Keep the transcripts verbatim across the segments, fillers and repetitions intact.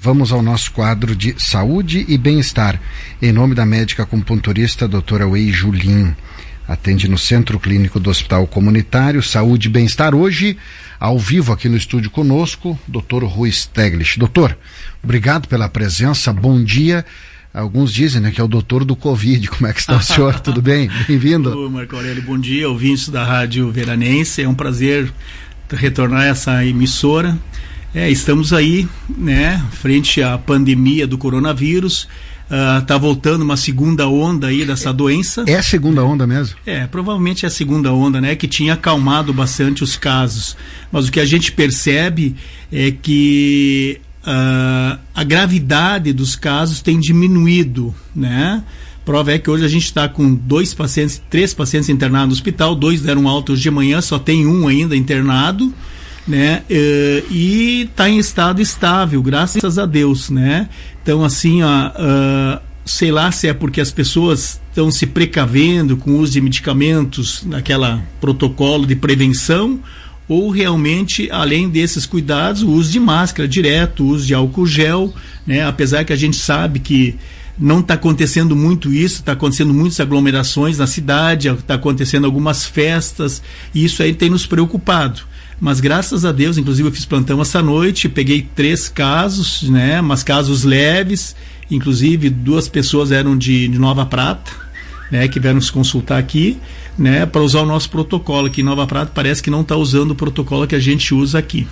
Vamos ao nosso quadro de saúde e bem-estar. Em nome da médica acupunturista doutora Wei Julim. Atende no Centro Clínico do Hospital Comunitário Saúde e Bem-Estar. Hoje, ao vivo aqui no estúdio conosco, doutor Rui Steglich. Doutor, obrigado pela presença, bom dia. Alguns dizem, né, que é o doutor do Covid. Como é que está o senhor? Tudo bem? Bem-vindo. Ô, Marco Aurélio, bom dia, ouvintes da Rádio Veranense. É um prazer retornar a essa emissora. É, estamos aí, né, frente à pandemia do coronavírus. Está uh, voltando uma segunda onda aí dessa doença. É a segunda onda mesmo? É, provavelmente é a segunda onda, né, que tinha acalmado bastante os casos. Mas o que a gente percebe é que uh, a gravidade dos casos tem diminuído, né? Prova é que hoje a gente está com dois pacientes, três pacientes internados no hospital, dois deram alta hoje de manhã, só tem um ainda internado, né? Uh, e está em estado estável, graças a Deus, né? Então, assim, ó, uh, sei lá se é porque as pessoas estão se precavendo com o uso de medicamentos, naquela protocolo de prevenção, ou realmente, além desses cuidados, o uso de máscara direto, o uso de álcool gel, né? Apesar que a gente sabe que não está acontecendo muito isso, está acontecendo muitas aglomerações na cidade, está acontecendo algumas festas, e isso aí tem nos preocupado. Mas graças a Deus, inclusive eu fiz plantão essa noite, peguei três casos, né, mas casos leves, inclusive duas pessoas eram de, de Nova Prata, né, que vieram se consultar aqui, né, para usar o nosso protocolo, que em Nova Prata parece que não está usando o protocolo que a gente usa aqui.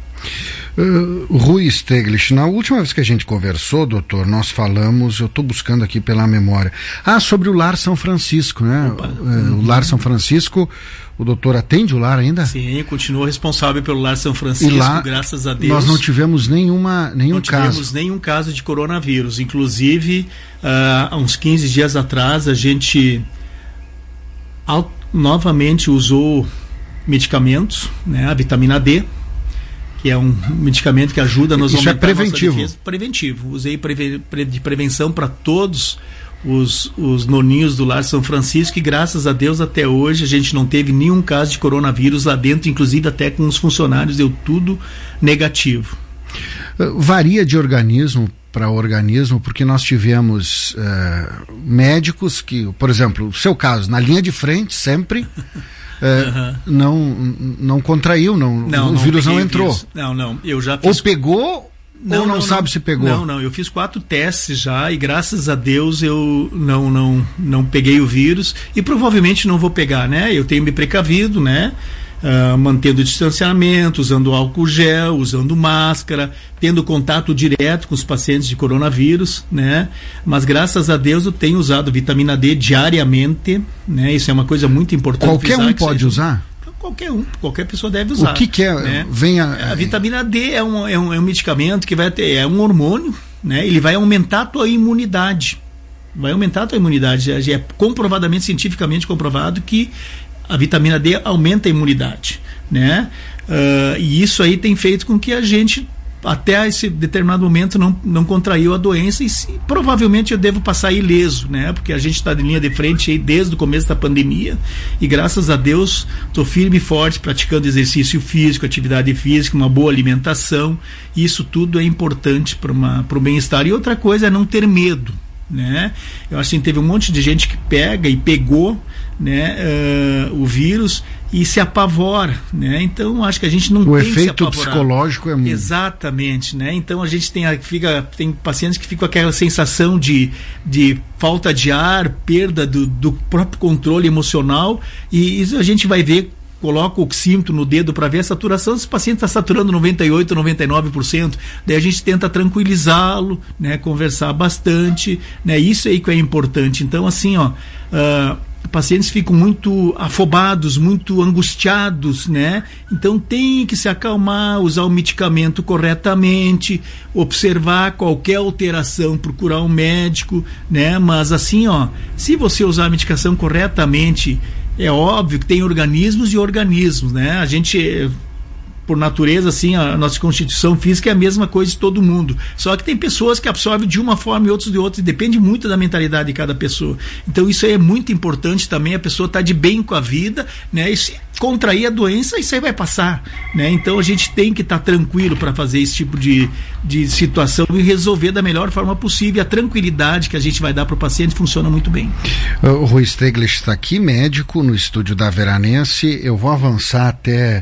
Uh, Rui Steglich, na última vez que a gente conversou, doutor, nós falamos, eu estou buscando aqui pela memória, ah, sobre o Lar São Francisco, né? Uh, o Lar Não. São Francisco, o doutor atende o lar ainda? Sim, continua responsável pelo Lar São Francisco, e lá, graças a Deus. Nós não tivemos nenhuma, nenhum não caso. Não tivemos nenhum caso de coronavírus, inclusive, uh, há uns quinze dias atrás, a gente ao, novamente usou medicamentos, né? A vitamina D, que é um medicamento que ajuda a nos Isso aumentar é preventivo. a nossa defesa. Preventivo. Usei preve, pre, de prevenção para todos os, os noninhos do Lar São Francisco, e graças a Deus até hoje a gente não teve nenhum caso de coronavírus lá dentro, inclusive até com os funcionários deu tudo negativo. Uh, varia de organismo para organismo, porque nós tivemos uh, médicos que, por exemplo, o seu caso, na linha de frente sempre... É, uhum. não, não contraiu, não, não, o não vírus não entrou. Vírus. Não, não, eu já fiz... Ou pegou, não, ou não, não sabe não, se pegou? Não, não, eu fiz quatro testes já e graças a Deus eu não, não, não peguei o vírus e provavelmente não vou pegar, né? Eu tenho me precavido, né? Uh, mantendo o distanciamento, usando álcool gel, usando máscara, tendo contato direto com os pacientes de coronavírus, né? Mas graças a Deus eu tenho usado vitamina D diariamente, né? Isso é uma coisa muito importante. Qualquer um pode seja, usar? Qualquer um, qualquer pessoa deve usar. O que que é? Né? Vem a... a vitamina D é um, é, um, é um medicamento que vai ter, é um hormônio, né? Ele vai aumentar a tua imunidade, vai aumentar a tua imunidade, é comprovadamente, cientificamente comprovado que a vitamina D aumenta a imunidade, né? Uh, e isso aí tem feito com que a gente, até esse determinado momento, não, não contraiu a doença e se, provavelmente eu devo passar ileso, né? Porque a gente está de linha de frente aí desde o começo da pandemia e graças a Deus estou firme e forte praticando exercício físico, atividade física, uma boa alimentação. Isso tudo é importante para o bem-estar. E outra coisa é não ter medo, né? Eu acho que teve um monte de gente que pega e pegou, né, uh, o vírus e se apavora, né? Então acho que a gente não o tem que se efeito apavorar. Psicológico é muito. Exatamente, né? Então a gente tem fica tem pacientes que ficam com aquela sensação de, de falta de ar, perda do, do próprio controle emocional e isso a gente vai ver. Coloca o oxímetro no dedo para ver a saturação, esse paciente está saturando noventa e oito por cento, noventa e nove por cento, daí a gente tenta tranquilizá-lo, né, conversar bastante, né, isso aí que é importante. Então assim, ó, uh, pacientes ficam muito afobados, muito angustiados, né, então tem que se acalmar, usar o medicamento corretamente, observar qualquer alteração, procurar um médico, né, mas assim, ó, se você usar a medicação corretamente, é óbvio que tem organismos e organismos, né? A gente por natureza, assim, a nossa constituição física é a mesma coisa de todo mundo. Só que tem pessoas que absorvem de uma forma e outros de outra, e depende muito da mentalidade de cada pessoa. Então isso aí é muito importante também, a pessoa estar tá de bem com a vida, né? E se contrair a doença, isso aí vai passar, né? Então a gente tem que estar tá tranquilo para fazer esse tipo de, de situação e resolver da melhor forma possível. A tranquilidade que a gente vai dar para o paciente funciona muito bem. O Rui Steglich está aqui, médico, no estúdio da Veranense. Eu vou avançar até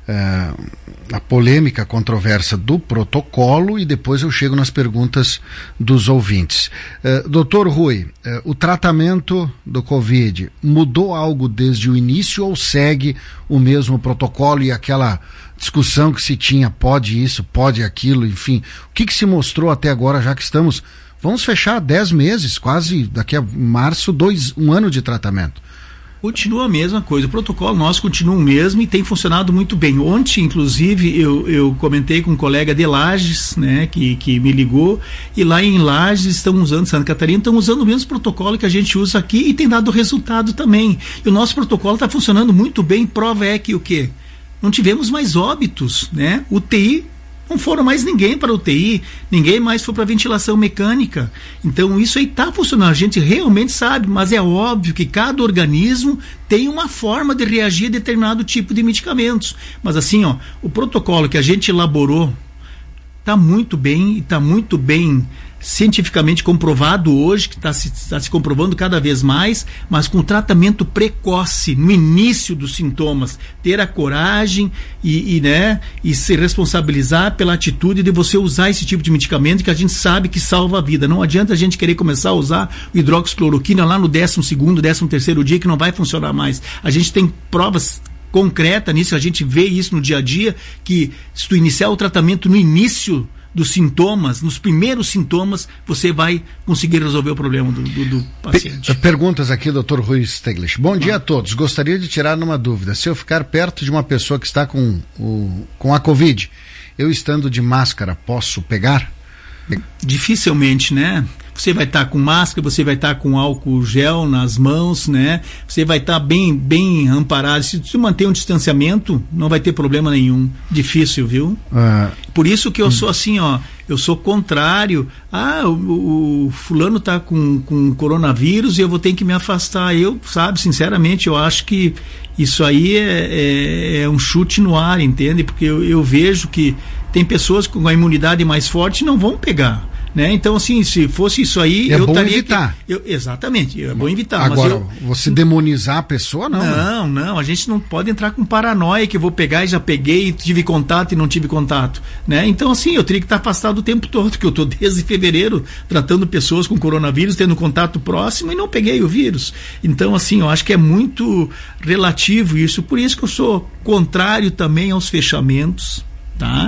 uh, a polêmica controversa do protocolo e depois eu chego nas perguntas dos ouvintes. Uh, doutor Rui, uh, o tratamento do Covid mudou algo desde o início ou segue o mesmo protocolo e aquela discussão que se tinha, pode isso, pode aquilo, enfim, o que que se mostrou até agora, já que estamos, vamos fechar dez meses, quase daqui a março, dois, um ano de tratamento? Continua a mesma coisa, o protocolo nosso continua o mesmo e tem funcionado muito bem. Ontem, inclusive, eu, eu comentei com um colega de Lages, né, que, que me ligou, e lá em Lages estão usando, Santa Catarina, estão usando o mesmo protocolo que a gente usa aqui e tem dado resultado também. E o nosso protocolo está funcionando muito bem, prova é que o quê? Não tivemos mais óbitos, né? U T I, não foram mais ninguém para U T I, ninguém mais foi para ventilação mecânica. Então isso aí está funcionando, a gente realmente sabe, mas é óbvio que cada organismo tem uma forma de reagir a determinado tipo de medicamentos. Mas assim, ó, o protocolo que a gente elaborou está muito bem e está muito bem cientificamente comprovado hoje, que está se, tá se comprovando cada vez mais, mas com tratamento precoce, no início dos sintomas, ter a coragem e, e, né, e se responsabilizar pela atitude de você usar esse tipo de medicamento que a gente sabe que salva a vida. Não adianta a gente querer começar a usar o hidroxicloroquina lá no décimo segundo, décimo terceiro dia, que não vai funcionar mais. A gente tem provas concretas nisso, a gente vê isso no dia a dia, que se tu iniciar o tratamento no início dos sintomas, nos primeiros sintomas, você vai conseguir resolver o problema do, do, do paciente. Perguntas aqui, doutor Rui Steglich. Bom dia a todos. Gostaria de tirar uma dúvida. Se eu ficar perto de uma pessoa que está com, o, com a Covid, eu estando de máscara, posso pegar? Dificilmente, né? Você vai estar tá com máscara, você vai estar tá com álcool gel nas mãos, né? Você vai estar tá bem, bem amparado. Se você manter um distanciamento, não vai ter problema nenhum. Difícil, viu? Uh, Por isso que eu hum. sou assim, ó. Eu sou contrário. Ah, o, o fulano tá com, com coronavírus e eu vou ter que me afastar. Eu, sabe, sinceramente, eu acho que isso aí é, é, é um chute no ar, entende? Porque eu, eu vejo que tem pessoas com a imunidade mais forte e não vão pegar. Né? Então, assim, se fosse isso aí, é eu bom estaria. Evitar. Eu, exatamente, é bom evitar. Agora, mas eu, você demonizar a pessoa, não. Não, né? não, a gente não pode entrar com paranoia que eu vou pegar e já peguei, tive contato e não tive contato. Né? Então, assim, eu teria que estar afastado o tempo todo, porque eu estou desde fevereiro tratando pessoas com coronavírus, tendo contato próximo e não peguei o vírus. Então, assim, eu acho que é muito relativo isso. Por isso que eu sou contrário também aos fechamentos, tá?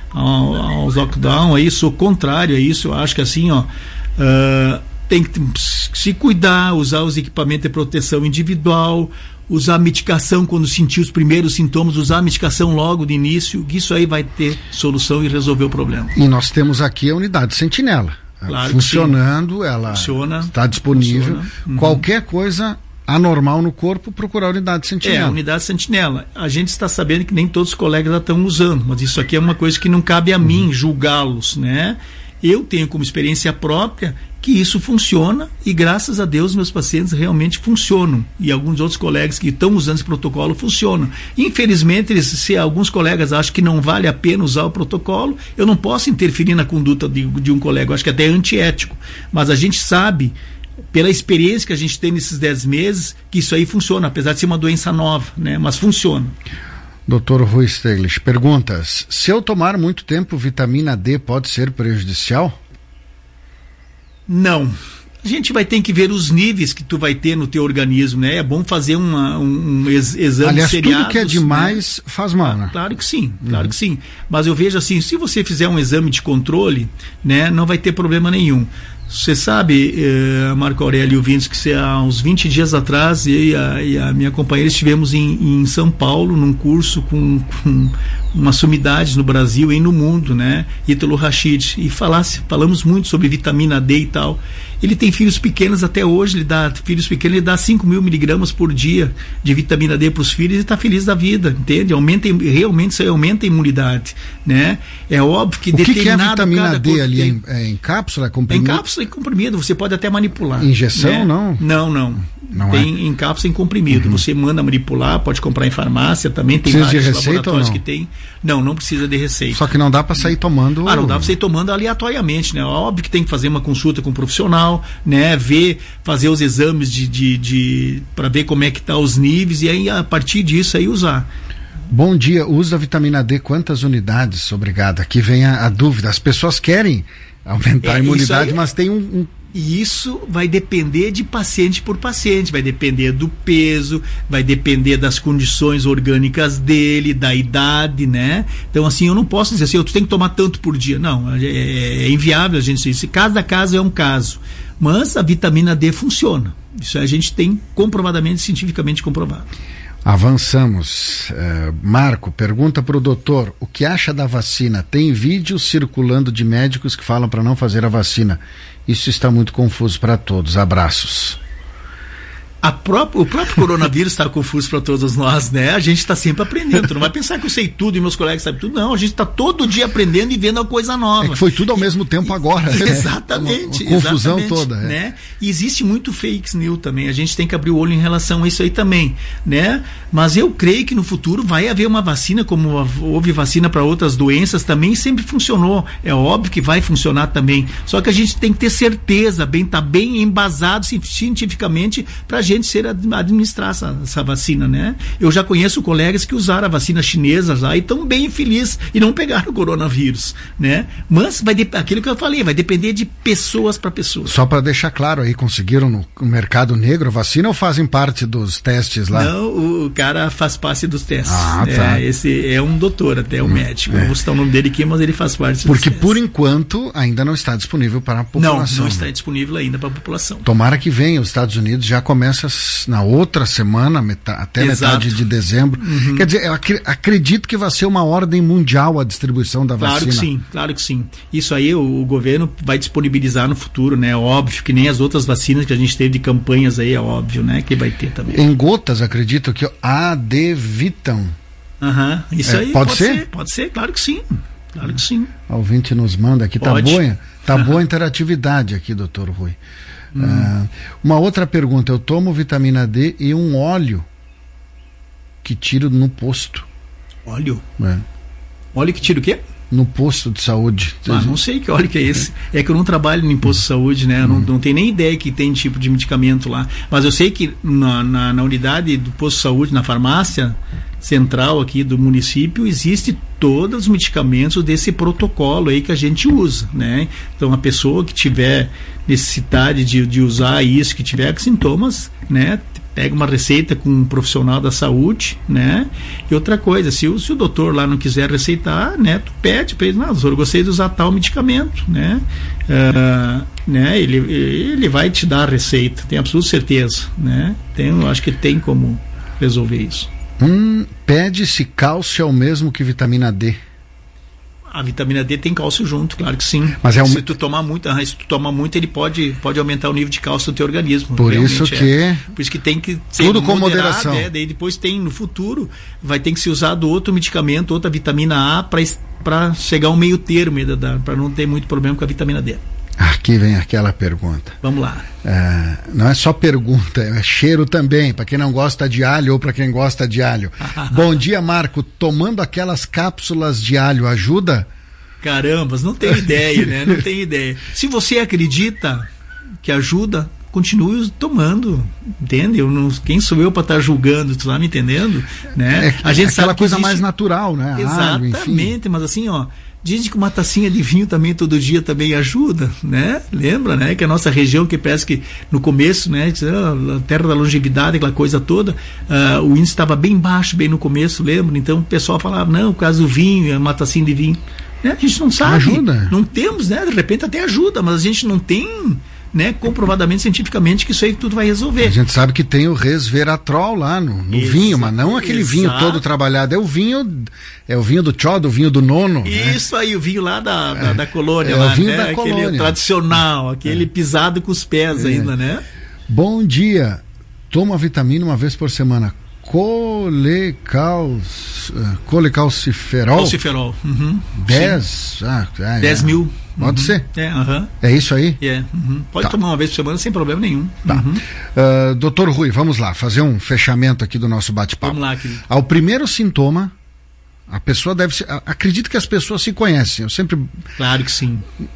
Aos lockdown, aí sou contrário a isso. Eu acho que assim, ó, uh, tem que se cuidar, usar os equipamentos de proteção individual, usar a medicação quando sentir os primeiros sintomas, usar a medicação logo de início, que isso aí vai ter solução e resolver o problema. E nós temos aqui a unidade Sentinela, claro, funcionando, ela funciona, está disponível. Funciona. Uhum. Qualquer coisa anormal no corpo, procurar a unidade Sentinela. É, a unidade Sentinela. A gente está sabendo que nem todos os colegas já estão usando, mas isso aqui é uma coisa que não cabe a uhum. mim julgá-los, né? Eu tenho como experiência própria que isso funciona e graças a Deus meus pacientes realmente funcionam e alguns outros colegas que estão usando esse protocolo funcionam. Infelizmente, eles, se alguns colegas acham que não vale a pena usar o protocolo, eu não posso interferir na conduta de, de um colega, eu acho que até é antiético, mas a gente sabe pela experiência que a gente tem nesses dez meses, que isso aí funciona, apesar de ser uma doença nova, né? Mas funciona. doutor Rui Steglich, perguntas. Se eu tomar muito tempo vitamina D, pode ser prejudicial? Não. A gente vai ter que ver os níveis que tu vai ter no teu organismo, né? É bom fazer uma, um, um ex, exame Aliás, seriados, tudo que é demais, né? Faz mal, né? Claro que sim, claro uhum. que sim. Mas eu vejo assim, se você fizer um exame de controle, né, não vai ter problema nenhum. Você sabe, eh, Marco Aurélio Vintes, que se, há uns vinte dias atrás eu e a, e a minha companheira estivemos em, em São Paulo num curso com, com umas sumidades no Brasil e no mundo, né? Ítalo Rachid, e falasse, falamos muito sobre vitamina D e tal. Ele tem filhos pequenos até hoje, ele dá filhos pequenos, ele dá cinco mil miligramas por dia de vitamina D para os filhos e está feliz da vida, entende? Aumenta, realmente isso aí aumenta a imunidade, né? É óbvio que o que determinado... O que é a vitamina D ali? Tem, é em cápsula, é comprimido? Em cápsula e comprimido, você pode até manipular. Injeção, né? não? Não, não. Não tem é? Em cápsula e em comprimido. Uhum. Você manda manipular, pode comprar em farmácia, também tem precisa vários de receita laboratórios ou não? que tem. Não, não precisa de receita. Só que não dá para sair tomando... Ah, não dá para sair tomando aleatoriamente, né? Óbvio que tem que fazer uma consulta com um profissional, né? Ver, fazer os exames de, de, de para ver como é que tá os níveis e aí a partir disso aí usar. Bom dia, usa vitamina D quantas unidades? Obrigado. Aqui vem a, a dúvida. As pessoas querem aumentar é, a imunidade, aí, mas tem um... um... E isso vai depender de paciente por paciente, vai depender do peso, vai depender das condições orgânicas dele, da idade, né? Então, assim, eu não posso dizer assim, eu tenho que tomar tanto por dia. Não, é, é inviável a gente dizer isso. Cada caso é um caso. Mas a vitamina D funciona. Isso a gente tem comprovadamente, cientificamente comprovado. Avançamos. Uh, Marco, pergunta para o doutor, o que acha da vacina? Tem vídeos circulando de médicos que falam para não fazer a vacina. Isso está muito confuso para todos. Abraços. A própria, o próprio coronavírus está confuso para todos nós, né? A gente está sempre aprendendo. Tu não vai pensar que eu sei tudo e meus colegas sabem tudo. Não, a gente está todo dia aprendendo e vendo uma coisa nova. É que foi tudo ao mesmo tempo agora. Exatamente. Né? Uma, uma confusão exatamente, toda. É. Né? E existe muito fake news também. A gente tem que abrir o olho em relação a isso aí também, né? Mas eu creio que no futuro vai haver uma vacina, como houve vacina para outras doenças também, sempre funcionou. É óbvio que vai funcionar também. Só que a gente tem que ter certeza, bem, tá bem embasado cientificamente para a gente ser administrar essa, essa vacina, né? Eu já conheço colegas que usaram a vacina chinesa lá e estão bem felizes e não pegaram o coronavírus, né? Mas vai de, aquilo que eu falei, vai depender de pessoas para pessoas. Só para deixar claro aí, conseguiram no mercado negro a vacina ou fazem parte dos testes lá? Não, o, o cara faz parte dos testes. Ah, tá. É, esse é um doutor até, é um hum, médico. É. Eu vou citar o nome dele aqui, mas ele faz parte dos Porque testes. Por enquanto ainda não está disponível para a população. Não, não está disponível ainda para a população. Tomara que venha, os Estados Unidos já começa na outra semana, metade, até Exato. metade de dezembro. Uhum. Quer dizer, eu ac- acredito que vai ser uma ordem mundial a distribuição da claro vacina. Claro que sim, claro que sim. Isso aí o, o governo vai disponibilizar no futuro, né? Óbvio que nem as outras vacinas que a gente teve de campanhas aí, é óbvio, né? Que vai ter também. Em gotas, acredito que Advitam. Aham, uhum. Isso é, aí pode, pode ser? ser? Pode ser, claro que sim. Claro que sim. O ouvinte nos manda aqui, tá pode. boa, tá boa a interatividade aqui, doutor Rui. Hum. Uh, uma outra pergunta, eu tomo vitamina D e um óleo que tiro no posto. Óleo? É. Óleo que tira o quê? No posto de saúde. Ah, não sei que óleo que é esse. É que eu não trabalho no posto de saúde, né? Eu não, não tenho nem ideia que tem tipo de medicamento lá. Mas eu sei que na, na, na unidade do posto de saúde, na farmácia central aqui do município, existe todos os medicamentos desse protocolo aí que a gente usa, né? Então a pessoa que tiver necessidade de, de usar isso, que tiver sintomas, né? Pega uma receita com um profissional da saúde, né? E outra coisa, se o, se o doutor lá não quiser receitar, né? Tu pede para ele, não, eu gostei de usar tal medicamento, né? Uh, né? Ele, ele vai te dar a receita, tenho absoluta certeza, né? Tem, eu acho que tem como resolver isso. Hum, pede-se cálcio é o mesmo que vitamina D. A vitamina D tem cálcio junto, claro que sim. Mas é um... Se tu tomar muito, se tu tomar muito, ele pode, pode aumentar o nível de cálcio do teu organismo. Por isso que é. Por isso que tem que ser tudo com moderado, moderação. É, daí depois tem no futuro vai ter que ser usado outro medicamento, outra vitamina A para chegar ao meio termo, para não ter muito problema com a vitamina D. Aqui vem aquela pergunta. Vamos lá. É, não é só pergunta, é cheiro também, para quem não gosta de alho ou para quem gosta de alho. Bom dia, Marco. Tomando aquelas cápsulas de alho ajuda? Carambas, não tem ideia, né? Não tem ideia. Se você acredita que ajuda, continue tomando, entende? Eu não, quem sou eu para estar tá julgando, tu tá me entendendo? Né? É, a gente aquela sabe coisa existe... mais natural, né? Exatamente, alho, enfim. Mas assim, ó, dizem que uma tacinha de vinho também todo dia também ajuda, né? Lembra, né? Que a nossa região, que parece que no começo, né? A terra da longevidade, aquela coisa toda, uh, o índice estava bem baixo, bem no começo, lembra? Então o pessoal falava, não, por causa do vinho, é uma tacinha de vinho. Né? A gente não sabe. Ajuda. Não temos, né? De repente até ajuda, mas a gente não tem, né, comprovadamente, cientificamente, que isso aí tudo vai resolver. A gente sabe que tem o resveratrol lá no, no vinho, mas não aquele Exato. vinho todo trabalhado. É o vinho, é o vinho do tchó, do vinho do nono. Isso, né? Aí, o vinho lá da, da, é, da colônia, é lá, o vinho né? da Aquele colônia. tradicional, aquele é. pisado com os pés é. ainda, né? Bom dia. Toma vitamina uma vez por semana. Colecals, colecalciferol. Calciferol. Uhum. dez. Ah, ah, dez é. mil. Pode uhum. ser? É, uhum. É isso aí? É. Uhum. Pode tá. tomar uma vez por semana sem problema nenhum. Tá. Uhum. Uh, doutor Rui, vamos lá, fazer um fechamento aqui do nosso bate-papo. Vamos lá, querido. Ao primeiro sintoma, a pessoa deve se. Acredito que as pessoas se conhecem. Eu sempre. Claro que sim.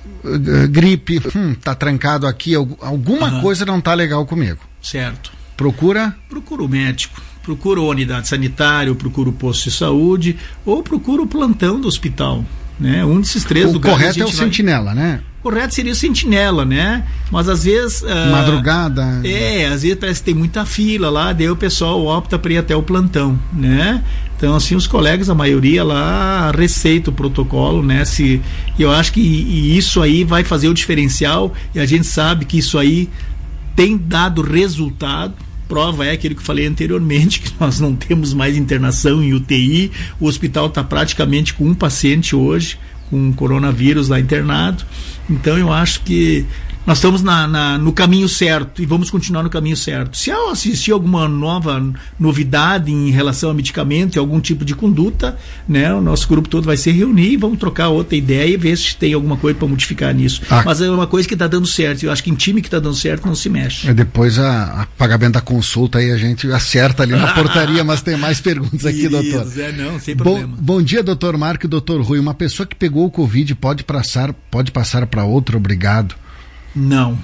Uh, gripe, hum, tá trancado aqui, alguma uhum. coisa não tá legal comigo. Certo. Procura? Procura o médico. Procura a unidade sanitária, ou procura o posto de saúde, ou procura o plantão do hospital, né? Um desses três o lugares. O correto é o vai... sentinela, né? O correto seria o sentinela, né? Mas às vezes... Uh... Madrugada... É, às vezes parece que tem muita fila lá, daí o pessoal opta para ir até o plantão, né? Então, assim, os colegas, a maioria lá receita o protocolo, né? Se, eu acho que e isso aí vai fazer o diferencial, e a gente sabe que isso aí tem dado resultado. Prova é aquilo que eu falei anteriormente, que nós não temos mais internação em U T I, o hospital está praticamente com um paciente hoje, com coronavírus lá internado. Então eu acho que nós estamos na, na, no caminho certo e vamos continuar no caminho certo. Se eu assistir alguma nova novidade em relação a medicamento e algum tipo de conduta, né, o nosso grupo todo vai se reunir e vamos trocar outra ideia e ver se tem alguma coisa para modificar nisso. Ah. Mas é uma coisa que está dando certo. Eu acho que em time que está dando certo não se mexe. É depois a, a pagamento da consulta aí a gente acerta ali na portaria, mas tem mais perguntas aqui, doutor. É, não, sem problema. Bom, bom dia, doutor Marco e doutor Rui. Uma pessoa que pegou o Covid pode passar, pode passar para outra, obrigado? Não.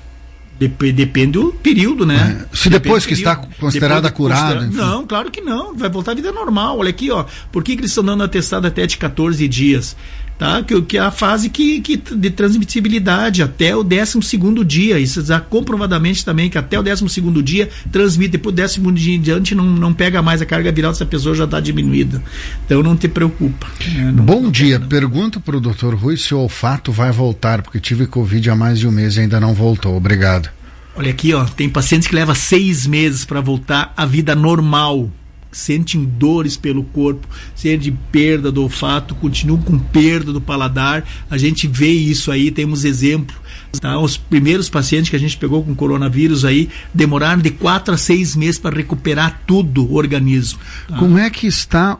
Dep- depende do período, né? É. Se depois que está considerada curada. Considera... Não, claro que não. Vai voltar à vida normal. Olha aqui, ó. Por que, que eles estão dando atestado até de quatorze dias? Tá? Que, que é a fase que, que, de transmissibilidade até o décimo segundo dia. Isso já comprovadamente também que até o décimo segundo dia transmite. Depois do décimo dia em diante não, não pega mais a carga viral se a pessoa já está diminuída. Então não te preocupa. Né? Não, Bom não dia. pega, Pergunto para o doutor Rui se o olfato vai voltar, porque tive Covid há mais de um mês e ainda não voltou. Obrigado. Olha aqui, ó. Tem pacientes que levam seis meses para voltar à vida normal. Sentem dores pelo corpo, sentem perda do olfato, continuam com perda do paladar. A gente vê isso aí, temos exemplo. Tá? Os primeiros pacientes que a gente pegou com coronavírus aí demoraram de quatro a seis meses para recuperar tudo o organismo. Tá? Como é que está?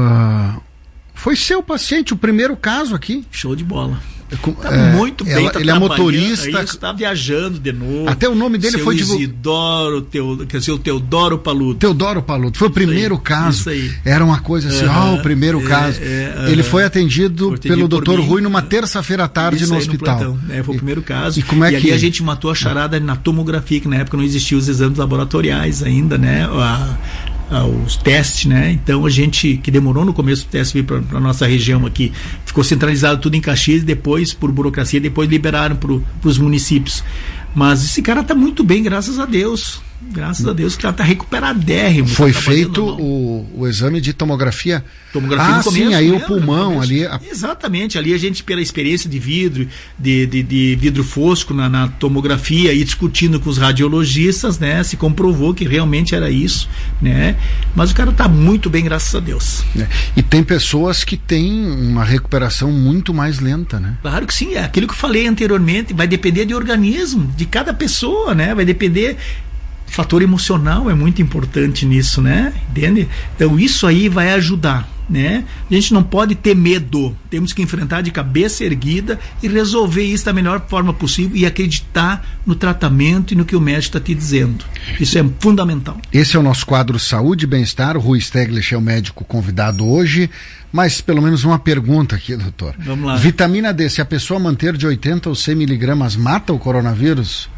Uh, foi seu paciente, o primeiro caso aqui? Show de bola. Tá é, muito bem, ela, tá ele é motorista. Está viajando de novo. Até o nome dele Seu foi divulgado. Isidoro, teu, quer dizer, o Teodoro Paludo. Teodoro Paludo. Foi o primeiro isso aí, caso. Isso aí. Era uma coisa assim, ó, uhum, o primeiro é, caso. É, uhum. Ele foi atendido Foi pelo doutor mim, Rui numa terça-feira à tarde isso no aí, hospital. No é, foi o primeiro caso. E, como é e que... ali a gente matou a charada na tomografia, que na época não existiam os exames laboratoriais ainda, né? A, os testes, né? Então a gente, que demorou no começo do teste vir para a nossa região aqui, ficou centralizado tudo em Caxias, depois por burocracia, depois liberaram para os municípios. Mas esse cara está muito bem, graças a Deus. Graças a Deus que ela está recuperadérrimo. Foi tá feito o, o exame de tomografia. Tomografia ah, no começo, sim, aí lembra? o pulmão ali. A... Exatamente, ali a gente, pela experiência de vidro, de, de, de vidro fosco na, na tomografia e discutindo com os radiologistas, né, se comprovou que realmente era isso, né? Mas o cara está muito bem, graças a Deus. É. E tem pessoas que têm uma recuperação muito mais lenta, né? Claro que sim, é aquilo que eu falei anteriormente, vai depender de organismo, de cada pessoa, né? Vai depender. O fator emocional é muito importante nisso, né? Entende? Então isso aí vai ajudar, né? A gente não pode ter medo, temos que enfrentar de cabeça erguida e resolver isso da melhor forma possível e acreditar no tratamento e no que o médico está te dizendo. Isso é fundamental. Esse é o nosso quadro Saúde e Bem-Estar. O Rui Steglich é o médico convidado hoje, mas pelo menos uma pergunta aqui, doutor. Vamos lá. Vitamina D, se a pessoa manter de oitenta ou cem miligramas, mata o coronavírus?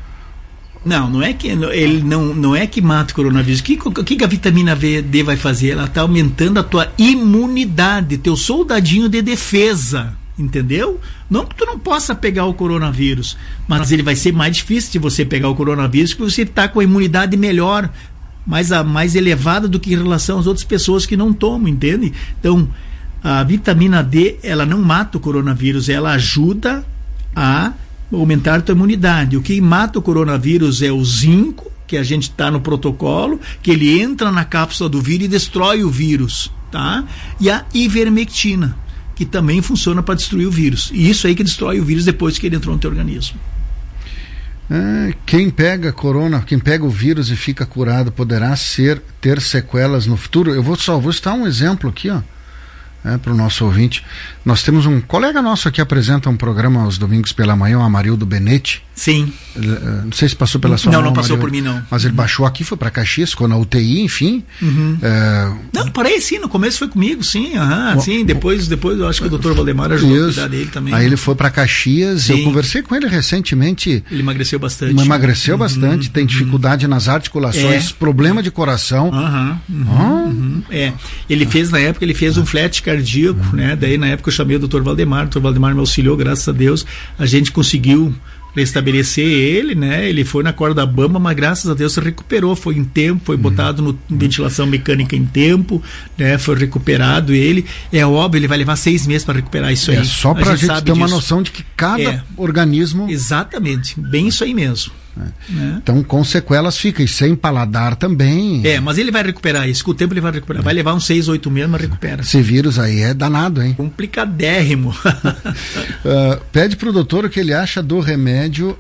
Não, não é que ele não, não é que mata o coronavírus. O que, que, que a vitamina D vai fazer? Ela está aumentando a tua imunidade, teu soldadinho de defesa, entendeu? Não que tu não possa pegar o coronavírus, mas ele vai ser mais difícil de você pegar o coronavírus porque você está com a imunidade melhor, mais, a, mais elevada do que em relação às outras pessoas que não tomam, entende? Então, A vitamina D, ela não mata o coronavírus, ela ajuda a aumentar a tua imunidade. O que mata o coronavírus é o zinco, que a gente está no protocolo, que ele entra na cápsula do vírus e destrói o vírus, tá? E a ivermectina, que também funciona para destruir o vírus. E isso aí que destrói o vírus depois que ele entrou no teu organismo. É, quem pega corona, quem pega o vírus e fica curado poderá ser, ter sequelas no futuro. Eu vou só vou citar um exemplo aqui, ó. É, para o nosso ouvinte. Nós temos um colega nosso que apresenta um programa aos domingos pela manhã, o Amarildo Benetti. Sim. Ele, uh, não sei se passou pela sua Não, mão, não passou Amarildo, por mim, não. Mas ele uhum. baixou aqui, foi para Caxias, ficou na U T I, enfim. Uhum. É... Não, parei sim, no começo foi comigo, sim. Uhum, o, sim, depois, depois eu acho que o doutor Valdemar ajudou isso. a cuidar dele também. Aí ele foi para Caxias, sim. Eu conversei com ele recentemente. Ele emagreceu bastante. Emagreceu uhum, bastante, uhum, tem dificuldade uhum. nas articulações, é. problema de coração. Uhum, uhum, ah. uhum. É. Ele fez, na época, ele fez um flat cardíaco, uhum. né? Daí na época eu chamei o doutor Valdemar, o doutor Valdemar me auxiliou, graças a Deus, a gente conseguiu restabelecer ele, né? Ele foi na corda bamba, mas graças a Deus se recuperou, foi em tempo, foi uhum. botado no ventilação mecânica em tempo, né? Foi recuperado ele. É óbvio, ele vai levar seis meses para recuperar isso aí. É só para a gente, gente ter disso. uma noção de que cada é. organismo... Exatamente, bem isso aí mesmo. É. Né? Então, com sequelas fica, e sem paladar também. É, mas ele vai recuperar isso, com o tempo ele vai recuperar. Vai levar uns seis, oito meses, mas recupera. Esse vírus aí é danado, hein? Complicadérrimo. uh, pede pro doutor o que ele acha do remédio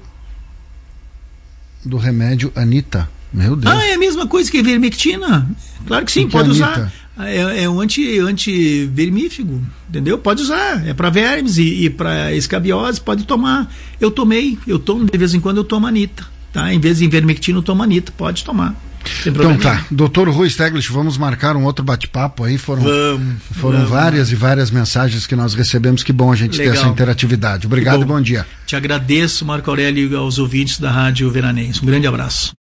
do remédio Anitta. Meu Deus. Ah, é a mesma coisa que a ivermectina. Claro que sim, que pode usar. É, é um anti, antivermífigo, entendeu? Pode usar, é para vermes e, e para escabiose, pode tomar. Eu tomei, eu tomo, de vez em quando eu tomo Anitta, tá? Em vez de ivermectina eu tomo Anitta, pode tomar. Então tá, doutor Rui Steglich, vamos marcar um outro bate-papo aí, foram, vamos, foram vamos. várias e várias mensagens que nós recebemos, que bom a gente Legal. ter essa interatividade. Obrigado e bom dia. Te agradeço, Marco Aurélio, e aos ouvintes da Rádio Veranense. Um grande abraço.